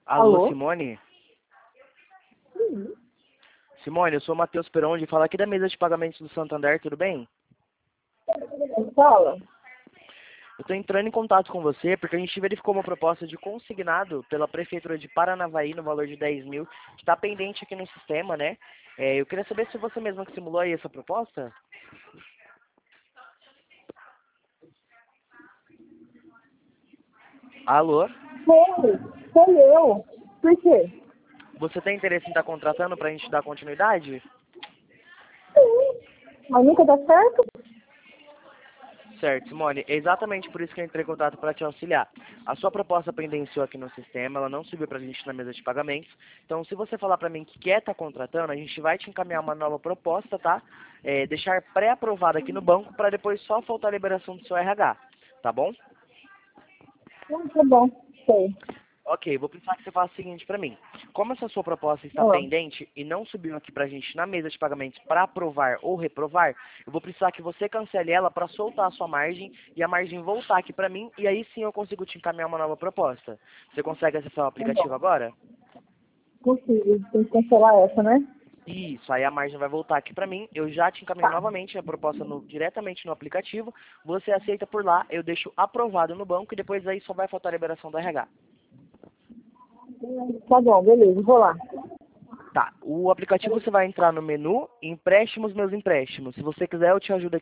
Alô, Alô? Simone? Sim. Simone, eu sou o Matheus Peron de falar aqui da mesa de pagamentos do Santander, tudo bem? Fala. Eu estou entrando em contato com você porque a gente verificou uma proposta de consignado pela Prefeitura de Paranavaí no valor de 10 mil, que está pendente aqui no sistema, né? Eu queria saber se você mesma que simulou aí essa proposta. Alô? Foi eu. Por quê? Você tem interesse em estar contratando para a gente dar continuidade? Sim. Mas nunca dá certo? Certo, Simone, é exatamente por isso que eu entrei em contato para te auxiliar. A sua proposta pendenciou aqui no sistema, ela não subiu para a gente na mesa de pagamentos. Então, se você falar para mim que quer estar contratando, a gente vai te encaminhar uma nova proposta, tá? Deixar pré-aprovada aqui no banco para depois só faltar a liberação do seu RH, tá bom? Tá bom. Sei. Ok, vou precisar que você faça o seguinte para mim. Como essa sua proposta está Ó, pendente e não subiu aqui para a gente na mesa de pagamentos para aprovar ou reprovar, eu vou precisar que você cancele ela para soltar a sua margem e a margem voltar aqui para mim e aí sim eu consigo te encaminhar uma nova proposta. Você consegue acessar o tá aplicativo bom. agora? Consigo. Tem que cancelar essa, né? Isso, aí a margem vai voltar aqui para mim, eu já te encaminho Tá. novamente a proposta diretamente no aplicativo, você aceita por lá, eu deixo aprovado no banco e depois aí só vai faltar a liberação do RH. Tá bom, beleza. Vou lá. Tá, o aplicativo você vai entrar no menu Empréstimos Meus Empréstimos. Se você quiser, eu te ajudo aqui